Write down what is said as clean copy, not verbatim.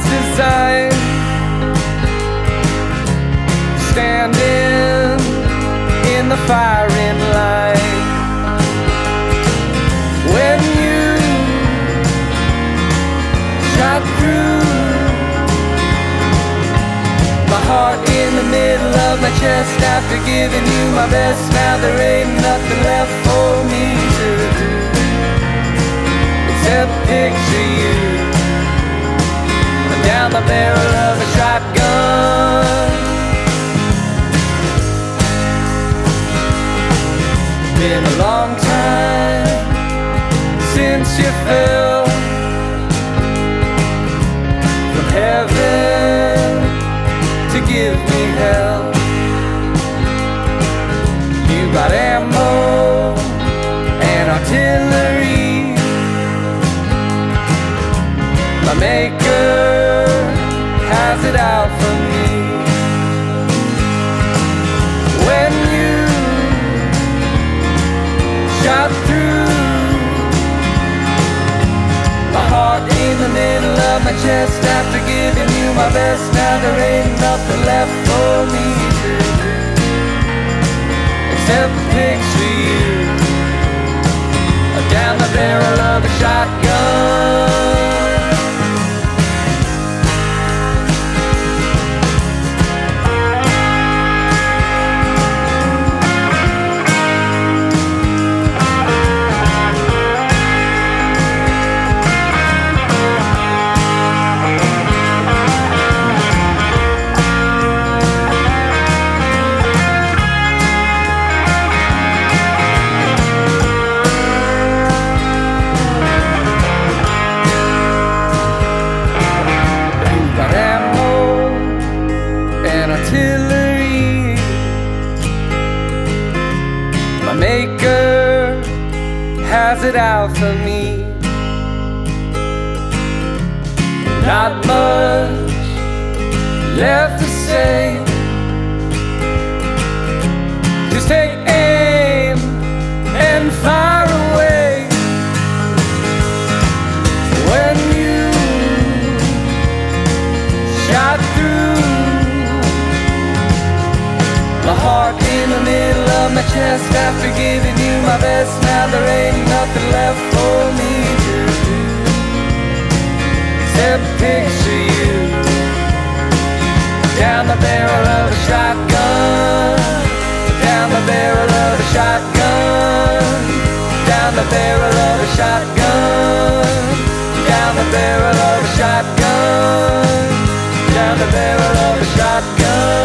God's design, standing in the firing line. When you shot through my heart in the middle of my chest, after giving you my best, now there ain't nothing left for me to do except picture you down the barrel of a shotgun. Been a long time since you fell from heaven to give me hell. You got ammo and artillery. My maker has it out for me. When you shot through my heart in the middle of my chest, after giving you my best, now there ain't nothing left for me to do except picture you down the barrel of a shotgun. Artillery. My maker has it out for me. Not much left to say. Just take aim and fire away. When you shot through my heart in the middle of my chest, after giving you my best, now there ain't nothing left for me to do except picture you down the barrel of a shotgun, down the barrel of a shotgun, down the barrel of a shotgun, down the barrel of a shotgun, down the barrel of a shotgun.